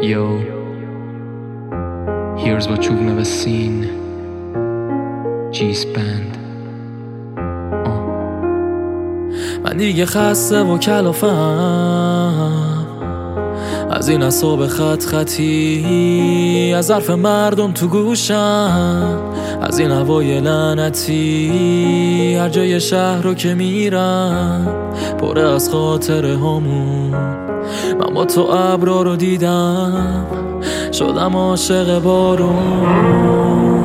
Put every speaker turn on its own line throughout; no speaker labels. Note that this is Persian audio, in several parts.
Yo, here's what you've never seen. G-Spand.
من دیگه خسته و کلافم از این اعصاب خط خطی، از حرف مردم تو گوشم، از این هوای لعنتی. هر جای شهر رو که میرم پر از خاطره هامون. من با تو ابرا رو دیدم، شدم عاشق بارون.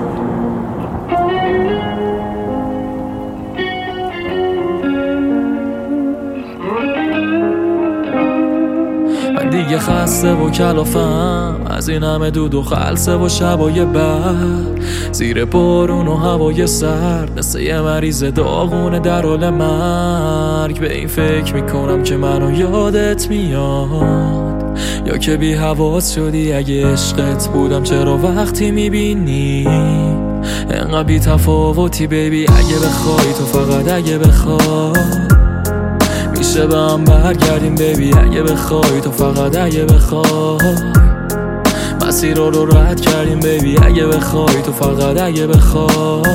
من دیگه خسته و کلافم از این همه دود و خلسه و شبای بعد زیر بارون و هوای سرد، مثل یه مریض داغونه در حال مرگ. به این فکر میکنم که منو یادت میاد، یا که بی حواس شدی اگه عشقت بودم. چرا وقتی میبینی انقدر بی تفاوتی بیبی؟ اگه بخوای تو، فقط اگه بخوای میشه به هم برگردیم بیبی. اگه بخوای تو، فقط اگه بخوای مسیر رو رد کردیم بیبی. اگه بخوای تو، فقط اگه بخوای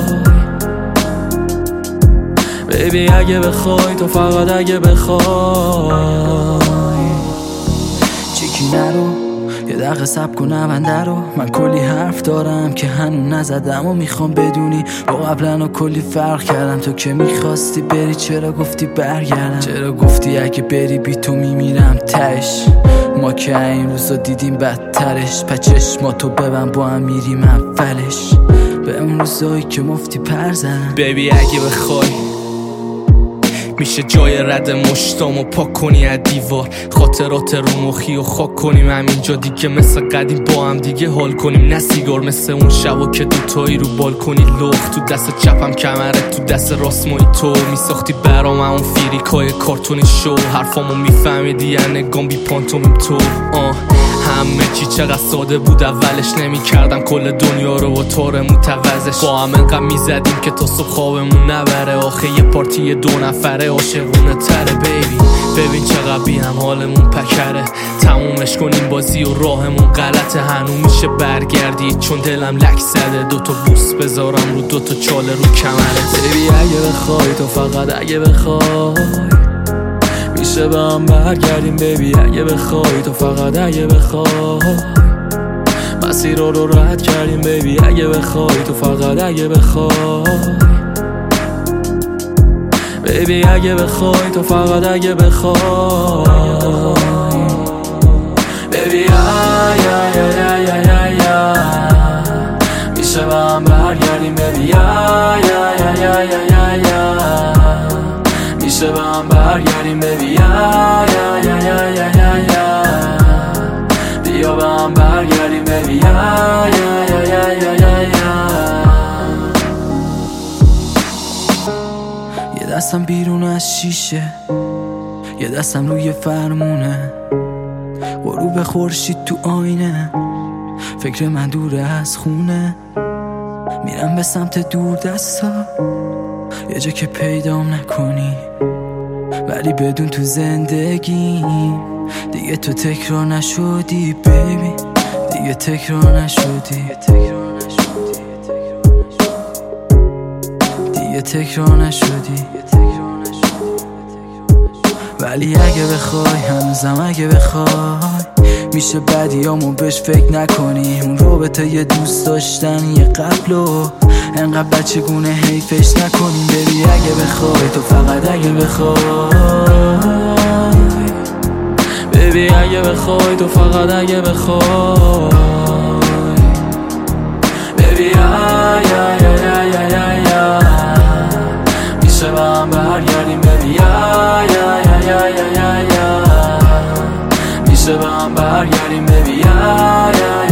بیبی. اگه بخوای تو، فقط اگه بخوای.
چیکی نرو، یه دقیقه صبر کن نونده رو. من کلی حرف دارم که هنوز نزدم و میخوام بدونی با قبلا کلی فرق کردم. تو که میخواستی بری چرا گفتی برگردم؟ چرا گفتی اگه بری بی تو میمیرم تش؟ ما که این روزا دیدیم بدترش. چشماتو ببن با هم میریم اولش به اون روزایی که مفتی پر زدم.
بیبی اگه بخوای میشه جای رد مشتامو پاک کنی از دیوار، خاطرات رو مخی و خاک کنیم همینجا دیگه. مثل قدیم با هم دیگه حال کنیم، نه سیگار مثل اون شبا که دوتایی رو بالکنی لخ. تو دست چپم کمرت، تو دست راست مایی تو میساختی برام اون فیریکای کارتونی شو. حرفامو میفهمیدی یا نگام بی پانتومیم تو. همه چی چقدر ساده بود اولش، نمیکردم کل دنیا رو با تار متوزش. با هم انقدر میزدیم که تا صبح خوابمون نبره. آخه یه پارتی 2 نفره عاشقونه تره بیبی. ببین چقدر بی هم حالمون پکره. تمومش کنیم بازی و راهمون غلطه. هنوز میشه برگردی چون دلم لک زده. 2 تا بوس بذارم رو 2 تا چاله رو کمره. بیبی اگه بخوای تو، فقط اگه بخوای میشه به هم برگردیم بیبی. اگه بخوای تو، فقط اگه بخوای مسیر رو رد کردیم بیبی. اگه بخوای تو، فقط اگه بخوای بیبی. اگه بخوای تو، فقط اگه بخوای بیبی. میشه به هم برگردیم بیبی. میشه به هم برگردیم بیبی. بیا به هم برگردیم بیبی. یه دستم بیرون از شیشه، یه دستم روی فرمونه. غروب خورشید تو آینه، فکر من دور از خونه. میرم به سمت دور دستا، یه جا که پیدام نکنی ولی بدون تو زندگی دیگه تو تکرار نشدی بیبی. دیگه تکرار نشدی، دیگه تکرار نشدی. ولی اگه بخوای، هنوزم اگه بخوای میشه بدیامو بهش فکر نکنی. اون رابطه یه دوست داشتن یه قبلو انقدر بچگونه حیفش نکنیم بیبی. اگه بخوای تو، فقط اگه بخوای بیبی. اگه بخوای تو، فقط اگه بخوای بیبی. میشه به هم برگردیم بیبی. میشه به هم برگردیم بیبی.